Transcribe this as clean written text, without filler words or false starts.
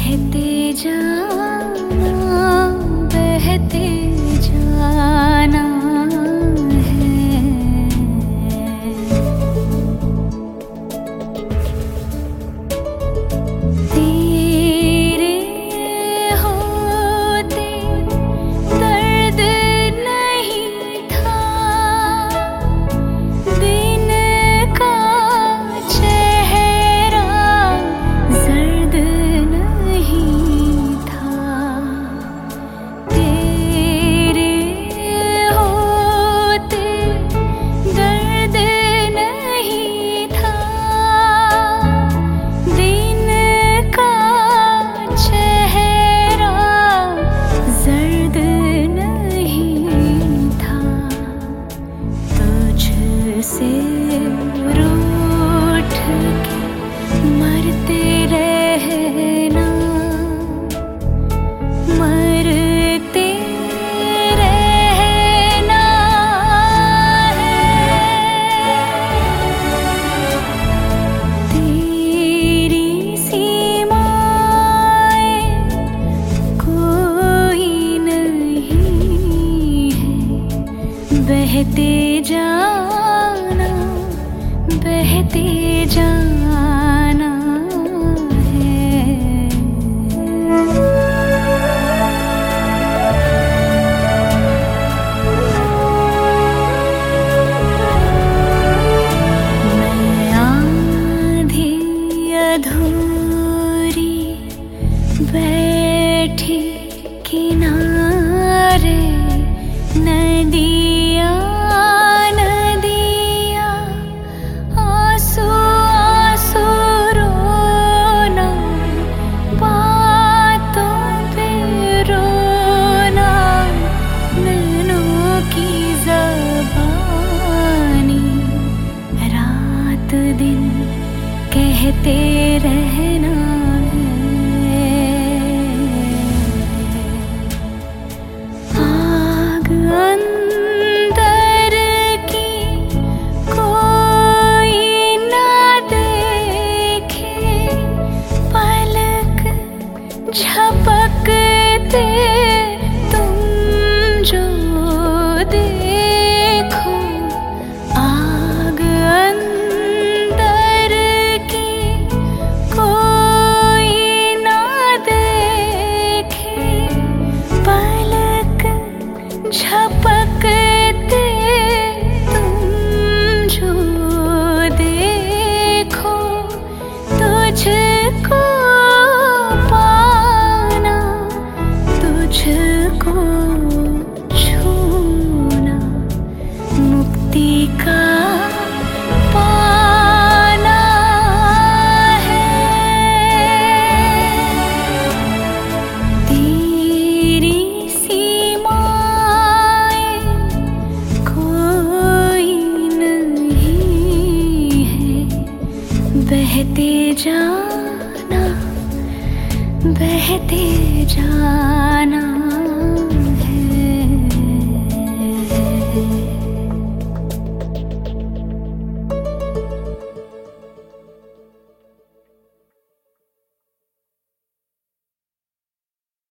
बहते जाना, बहते जाना है। तेरे होते दर्द नहीं था, दिन का चेहरा जर्द नहीं था। तेरे होते दर्द नहीं था, दिन का चेहरा जर्द नहीं था। तुझसे रूठ के मरते रहना, मरते रहना है। तेरी सीमाएं कोई नहीं है, बहते जाना, बहते जाना है। मैं आधी अधूरी बैठी किनारे, नदियाँ नदियाँ आंसू आंसू रोना, बातों पे रोना, नैनों की ज़बानी, रात दिन कहते रहना है। आग अंदर की कोई ना देखे, पलक झपकते तुम जो देखो। आग अंदर की कोई ना देखे, पलक झपकते तुम जो देखो। तुझको पाना, तुझको छूना, मुक्ति का पाना है। तेरी सीमाएं कोई नहीं है, बहते जाना, बहते जाना।